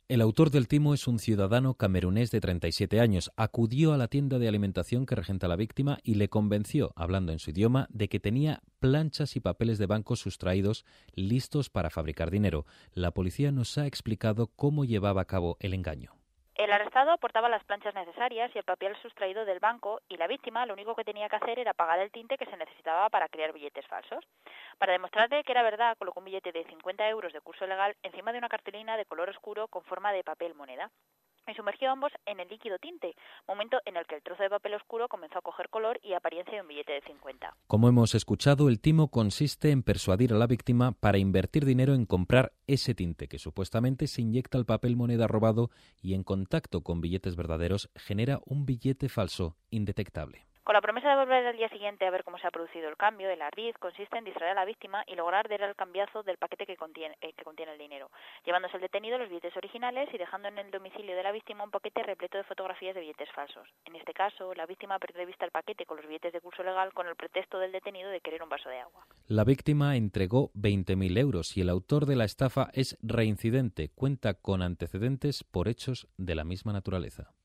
El autor del timo es un ciudadano camerunés de 37 años. Acudió a la tienda de alimentación que regenta la víctima y le convenció, hablando en su idioma, de que tenía planchas y papeles de banco sustraídos listos para fabricar dinero. La policía nos ha explicado cómo llevaba a cabo el engaño. El arrestado aportaba las planchas necesarias y el papel sustraído del banco, y la víctima lo único que tenía que hacer era pagar el tinte que se necesitaba para crear billetes falsos. Para demostrarle que era verdad, colocó un billete de 50 euros de curso legal encima de una cartulina de color oscuro con forma de papel moneda y sumergió a ambos en el líquido tinte, momento en el que el trozo de papel oscuro comenzó a coger color y apariencia de un billete de 50. Como hemos escuchado, el timo consiste en persuadir a la víctima para invertir dinero en comprar ese tinte que supuestamente se inyecta al papel moneda robado y en contacto con billetes verdaderos genera un billete falso indetectable. Con la promesa de volver al día siguiente a ver cómo se ha producido el cambio, el ardid consiste en distraer a la víctima y lograr dar el cambiazo del paquete que contiene el dinero, llevándose el detenido los billetes originales y dejando en el domicilio de la víctima un paquete repleto de fotografías de billetes falsos. En este caso, la víctima perdió de vista el paquete con los billetes de curso legal con el pretexto del detenido de querer un vaso de agua. La víctima entregó 20.000 euros y el autor de la estafa es reincidente, cuenta con antecedentes por hechos de la misma naturaleza.